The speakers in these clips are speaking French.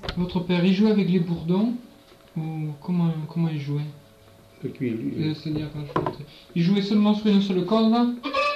Votre père, il jouait avec les bourdons? Ou comment il jouait? C'est-à-dire quand je chantais. Il jouait seulement sur une seule corde là?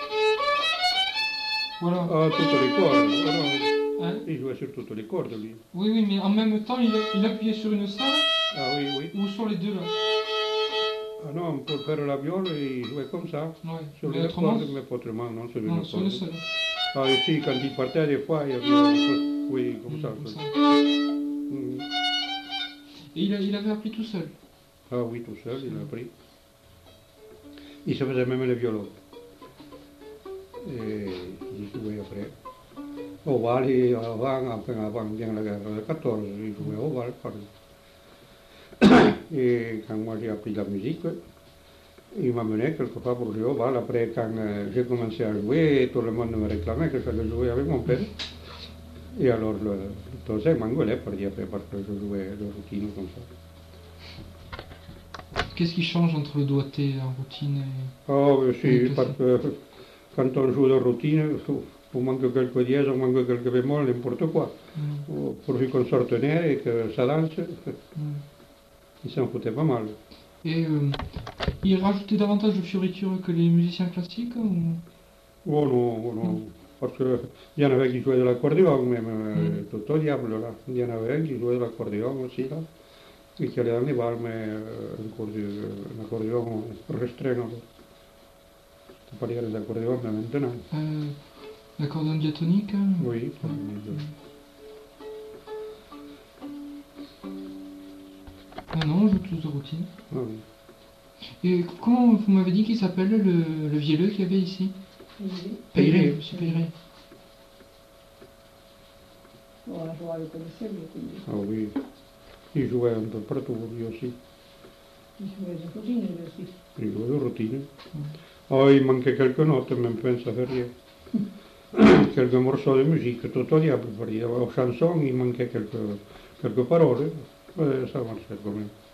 Voilà. Ah, toutes les cordes. Oh, Hein? il jouait sur toutes les cordes, lui. Oui, oui, mais en même temps, il appuyait sur une seule Ah oui, oui. ou sur les deux là? Ah non, pour faire la viole, il jouait comme ça. Ouais. Sur Mais les autrement, cordes, mais pas autrement, non, sur non, une sur une corde. seule. Ah, ici, quand il partait, des fois, il y avait... Oui, comme ça. Comme ça. Mm. Et il avait appris tout seul. Ah oui, tout seul, il a appris. Il se faisait même le violon. Et il jouait après. Au bal, avant bien la guerre de 14, il jouait au bal. Et quand moi j'ai appris la musique, il m'amenait quelquefois pour jouer au bal. Après, quand j'ai commencé à jouer, tout le monde me réclamait que j'allais jouer avec mon père. Et alors, le tonton m'engueulait pour dire parce que je jouais de routine comme ça. Qu'est-ce qui change entre le doigté en routine et... Oh, si, Oui, parce que quand on joue de routine, on manque quelques dièses, on manque quelques bémols, n'importe quoi. Pourvu qu'on sorte nerf et que ça danse, il s'en foutait pas mal. Et il rajoutait davantage de fioritures que les musiciens classiques ou... Oh non, oh non. Parce qu'il y en avait qui jouaient de l'accordéon, même tout au diable là. Il y en avait qui jouaient de l'accordéon aussi là. Et qui allaient dans les bals, mais un accordéon restreint. C'est pas dire des accordéons de maintenant. L'accordéon diatonique? Oui. Ah non, on joue tous de routine. Ah oui. Et comment vous m'avez dit qu'il s'appelle le vielleux qu'il y avait ici? Peyret. Monsieur Peyret. Ah oui. Il jouait un peu partout lui aussi. Il jouait de routine lui aussi. Il jouait de routine. Oh, il manquait quelques notes, même pas ça fait rien. Quelques morceaux de musique, tout au diable, pour dire. Aux chansons, il manquait quelques paroles. Ça marchait quand même.